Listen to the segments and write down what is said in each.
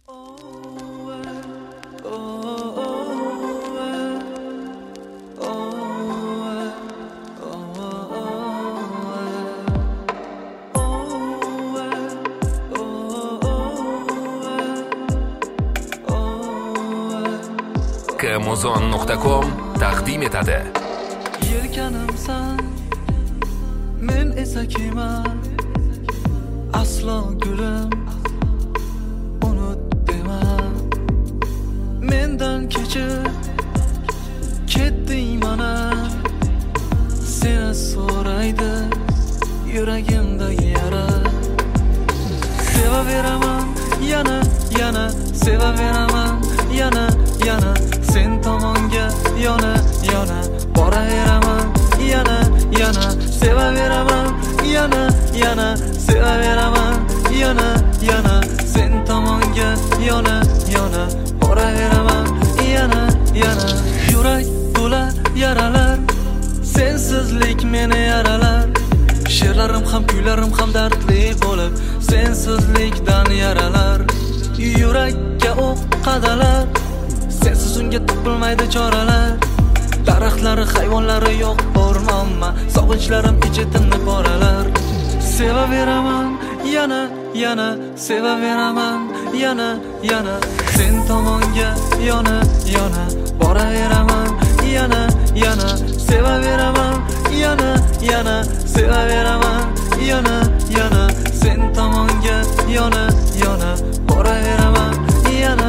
Kmuzon.com taqdim etadi. Yelkanimsan, men esa kiyman. Aslo gulim, unut dema. Mendan kechib ketding mana. Seni so'raydi yuragimdagi yara. Sevaveraman yana, sevaveraman yana. Sen tomonga yana boraveraman yana. Sevaveraman yana, sevaveraman yana. Sen tomonga yana boraveraman yana. Yurak to'la yaralar, sensizlik meni yaralar. She'rlarim ham kuylarim ham dardli bo'lib, sensizlikdan yaralar. Yurakka o'q qadalar, sensiz unga topilmaydi choralar. Daraxtlari, hayvonlari yo'q o'rmonma, sog'inchlarim ichitimni poralar. Sevaveraman yana, sevaveraman yana. Sen tomonga yana boraveraman yana. Sevaveraman yana, sevaveraman yana. Sen tomonga yana boraveraman yana.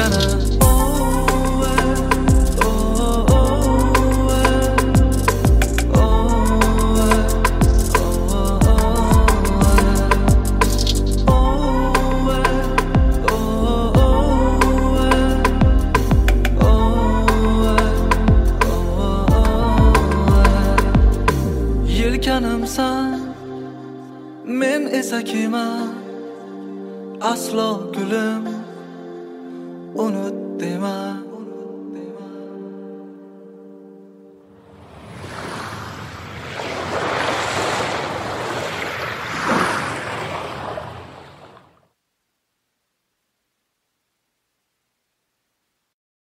Yelkanimsan, men esa kiyman. Aslo gulim, unut dema.